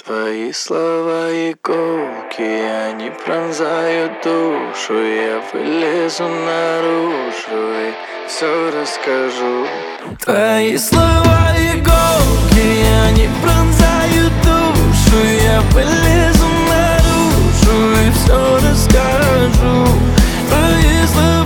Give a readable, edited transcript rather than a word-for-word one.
Твои слова иголки, они пронзают душу. Я вылезу наружу и все расскажу. Твои слова иголки, они пронзают душу. Я вылезу наружу и все расскажу. Твои слова